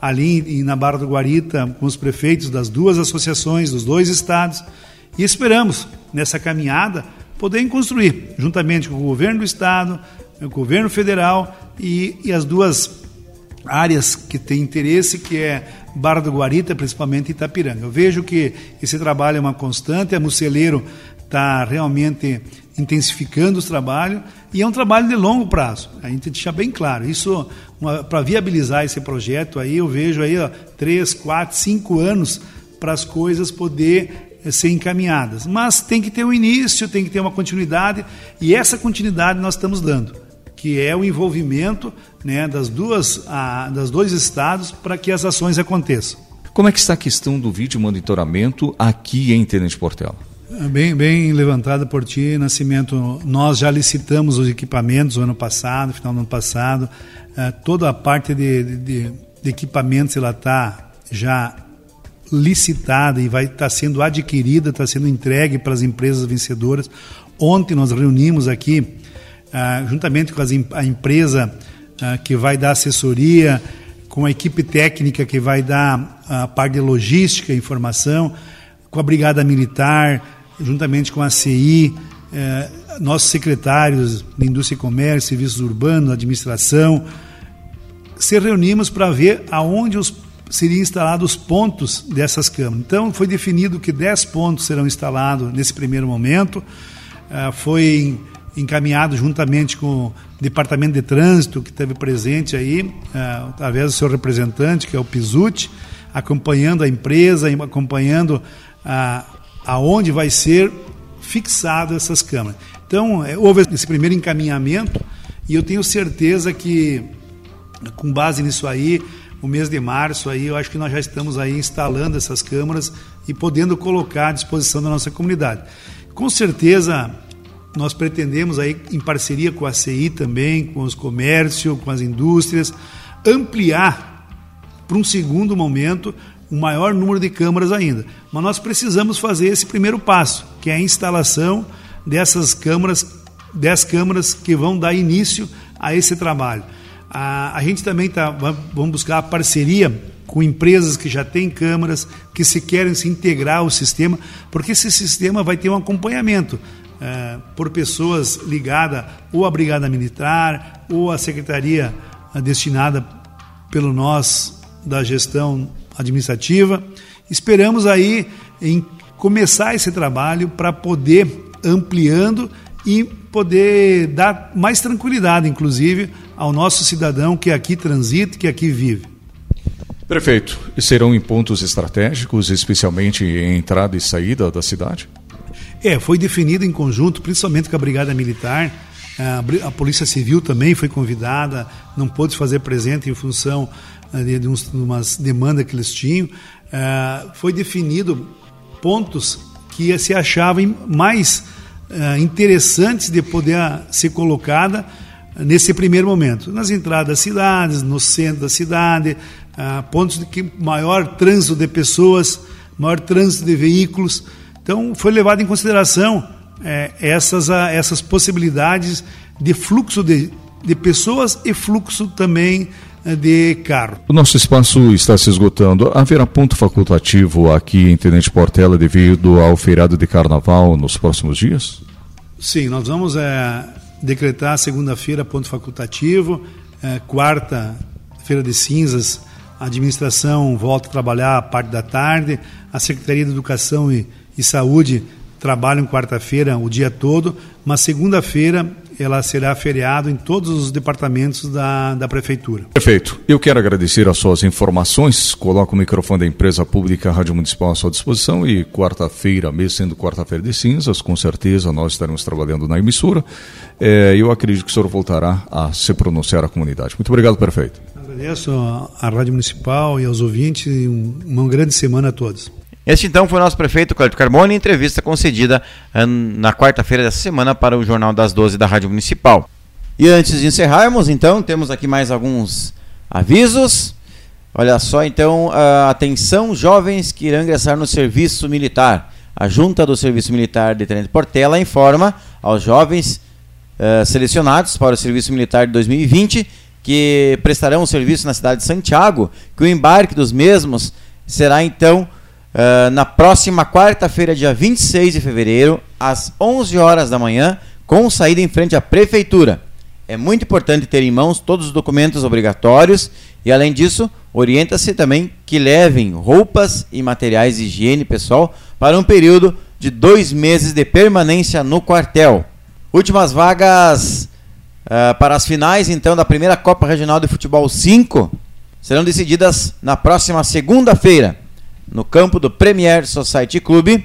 ali na Barra do Guarita com os prefeitos das duas associações, dos dois estados. E esperamos, nessa caminhada, poder construir, juntamente com o governo do estado, o governo federal e, e as duas áreas que têm interesse, que é Barra do Guarita, principalmente Itapiranga. Eu vejo que esse trabalho é uma constante, a Muceleiro está realmente intensificando os trabalhos e é um trabalho de longo prazo. A gente deixa bem claro, isso para viabilizar esse projeto aí, eu vejo aí ó, três, quatro, cinco anos para as coisas poder ser encaminhadas. Mas tem que ter um início, tem que ter uma continuidade e essa continuidade nós estamos dando, que é o envolvimento, né, das duas, a, das dois estados para que as ações aconteçam. Como é que está a questão do vídeo monitoramento aqui em Tenente Portela? Bem, bem levantada por ti, Nascimento. Nós já licitamos os equipamentos no ano passado, final do ano passado. Uh, toda a parte de, de, de equipamentos ela está já licitada e vai estar tá sendo adquirida, está sendo entregue para as empresas vencedoras. Ontem nós reunimos aqui, uh, juntamente com as, a empresa uh, que vai dar assessoria, com a equipe técnica que vai dar a parte de logística e informação, com a Brigada Militar, juntamente com a C I, eh, nossos secretários de Indústria e Comércio, Serviços Urbanos, Administração, se reunimos para ver aonde os, seriam instalados os pontos dessas câmaras. Então, foi definido que dez pontos serão instalados nesse primeiro momento, eh, foi encaminhado juntamente com o Departamento de Trânsito, que esteve presente aí, eh, através do seu representante, que é o Pizzuti, acompanhando a empresa, acompanhando a aonde vai ser fixado essas câmaras. Então, houve esse primeiro encaminhamento e eu tenho certeza que, com base nisso aí, o mês de março, aí, eu acho que nós já estamos aí instalando essas câmaras e podendo colocar à disposição da nossa comunidade. Com certeza, nós pretendemos, aí, em parceria com a C I também, com os comércios, com as indústrias, ampliar para um segundo momento um maior número de câmaras ainda. Mas nós precisamos fazer esse primeiro passo, que é a instalação dessas câmaras, dez câmaras que vão dar início a esse trabalho. A, a gente também tá, vamos buscar a parceria com empresas que já têm câmaras, que se querem se integrar ao sistema, porque esse sistema vai ter um acompanhamento é, por pessoas ligadas ou à Brigada Militar, ou à Secretaria destinada pelo nós da gestão administrativa. Esperamos aí em começar esse trabalho para poder ampliando e poder dar mais tranquilidade, inclusive, ao nosso cidadão que aqui transita, que aqui vive. Prefeito, e serão em pontos estratégicos, especialmente em entrada e saída da cidade? É, foi definido em conjunto, principalmente com a Brigada Militar. A Polícia Civil também foi convidada, não pôde fazer presente em função de, de, uns, de umas demandas que eles tinham. Uh, foi definido pontos que se achavam mais uh, interessantes de poder ser colocada nesse primeiro momento. Nas entradas das cidades, no centro da cidade, uh, pontos de que maior trânsito de pessoas, maior trânsito de veículos. Então, foi levado em consideração é, essas, a, essas possibilidades de fluxo de, de pessoas e fluxo também de carro. O nosso espaço está se esgotando. Haverá ponto facultativo aqui em Tenente Portela devido ao feriado de carnaval nos próximos dias? Sim, nós vamos é, decretar segunda-feira ponto facultativo, é, quarta, feira de cinzas, a administração volta a trabalhar a parte da tarde, a Secretaria de Educação e, e Saúde trabalham quarta-feira o dia todo, mas segunda-feira ela será feriado em todos os departamentos da, da Prefeitura. Perfeito. Eu quero agradecer as suas informações. Coloco o microfone da empresa pública Rádio Municipal à sua disposição e quarta-feira, mesmo sendo quarta-feira de cinzas, com certeza nós estaremos trabalhando na emissora. É, eu acredito que o senhor voltará a se pronunciar à comunidade. Muito obrigado, prefeito. Agradeço à Rádio Municipal e aos ouvintes e um, uma grande semana a todos. Este então foi o nosso prefeito Cláudio Carbone, entrevista concedida uh, na quarta-feira dessa semana para o Jornal das doze da Rádio Municipal. E antes de encerrarmos, então, temos aqui mais alguns avisos. Olha só, então, uh, atenção, jovens que irão ingressar no serviço militar. A Junta do Serviço Militar de Tenente Portela informa aos jovens uh, selecionados para o Serviço Militar de dois mil e vinte que prestarão o serviço na cidade de Santiago, que o embarque dos mesmos será, então, Uh, na próxima quarta-feira, dia vinte e seis de fevereiro, às onze horas da manhã, com saída em frente à Prefeitura. É muito importante ter em mãos todos os documentos obrigatórios e, além disso, orienta-se também que levem roupas e materiais de higiene pessoal para um período de dois meses de permanência no quartel. Últimas vagas uh, para as finais, então, da primeira Copa Regional de Futebol cinco serão decididas na próxima segunda-feira, no campo do Premier Society Club,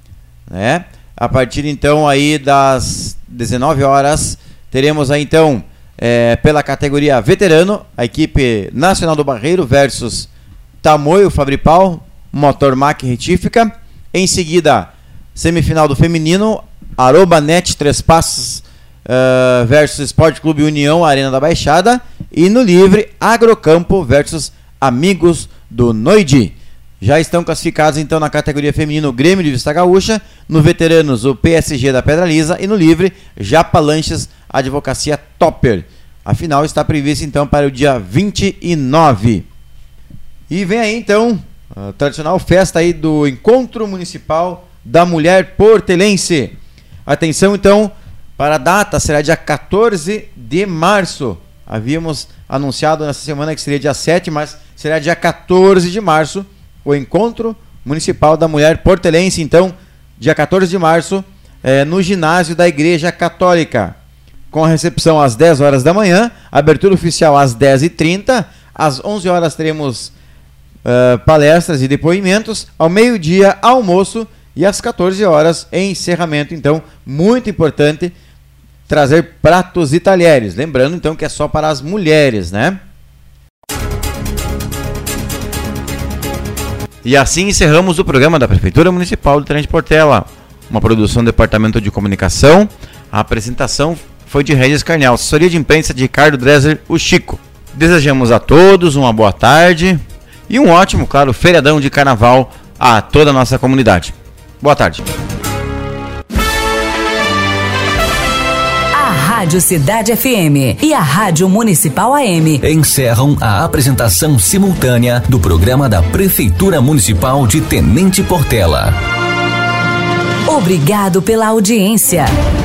né? A partir então aí das dezenove horas, teremos aí então é, pela categoria veterano, a equipe Nacional do Barreiro versus Tamoio Fabripal, Motor Mac Retífica. Em seguida, semifinal do feminino, Aroba Net Três Passos uh, versus Esporte Clube União Arena da Baixada, e no livre, Agrocampo versus Amigos do Noide. Já estão classificados então na categoria feminino o Grêmio de Vista Gaúcha, no veteranos o P S G da Pedra Lisa e no livre Japa Lanches Advocacia Topper. A final está prevista então para o dia vinte e nove. E vem aí então a tradicional festa aí do Encontro Municipal da Mulher Portelense. Atenção então para a data, será dia quatorze de março. Havíamos anunciado nessa semana que seria dia sete, mas será dia quatorze de março o Encontro Municipal da Mulher Portelense. Então, dia quatorze de março, é, no ginásio da Igreja Católica, com a recepção às dez horas da manhã, abertura oficial às dez e trinta, às onze horas teremos uh, palestras e depoimentos, ao meio-dia almoço e às quatorze horas encerramento. Então, muito importante trazer pratos e talheres, lembrando então que é só para as mulheres, né? E assim encerramos o programa da Prefeitura Municipal de Tenente Portela, uma produção do Departamento de Comunicação. A apresentação foi de Regis Carnel, assessoria de imprensa de Ricardo Dresler, o Chico. Desejamos a todos uma boa tarde e um ótimo, claro, feriadão de carnaval a toda a nossa comunidade. Boa tarde. Rádio Cidade F M e a Rádio Municipal A M encerram a apresentação simultânea do programa da Prefeitura Municipal de Tenente Portela. Obrigado pela audiência.